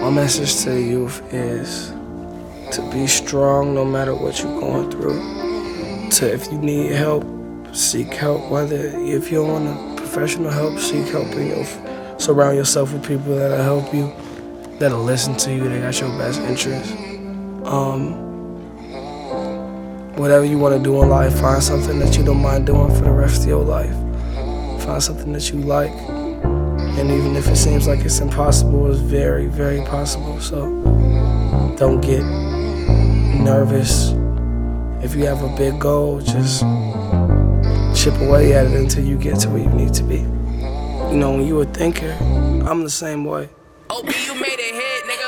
My message to the youth is to be strong no matter what you're going through. If you need help, seek help. Whether if you don't want professional help, seek help. Surround yourself with people that'll help you, that'll listen to you, that got your best interest. Whatever you want to do in life, find something that you don't mind doing for the rest of your life. Find something that you like. And even if it seems like it's impossible, it's very, very possible. So don't get nervous. If you have a big goal, just chip away at it until you get to where you need to be. You know, when you're a thinker, I'm the same way. OB, you made it hit, nigga.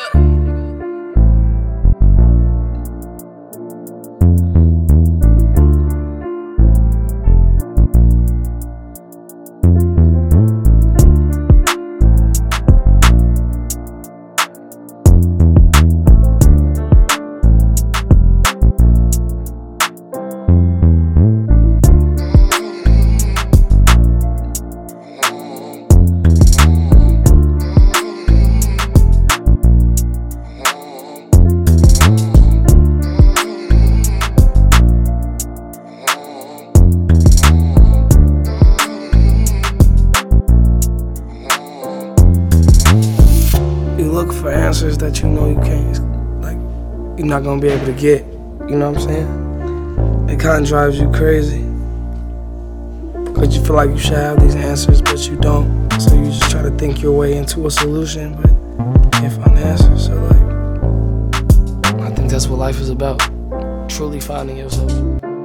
Look for answers that you know you can't, like, you're not gonna be able to get. You know what I'm saying? It kind of drives you crazy because you feel like you should have these answers, but you don't. So you just try to think your way into a solution, but you can't find the answers. So, like, I think that's what life is about, truly finding yourself.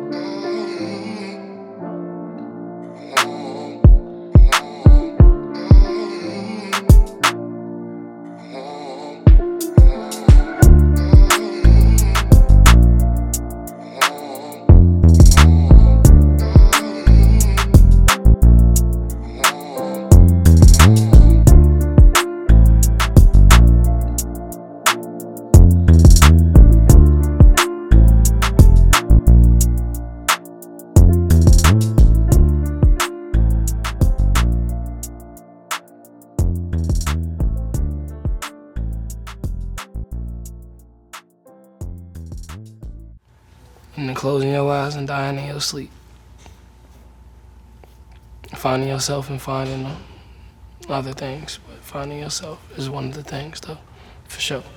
And then closing your eyes and dying in your sleep. Finding yourself and finding other things, but finding yourself is one of the things, though, for sure.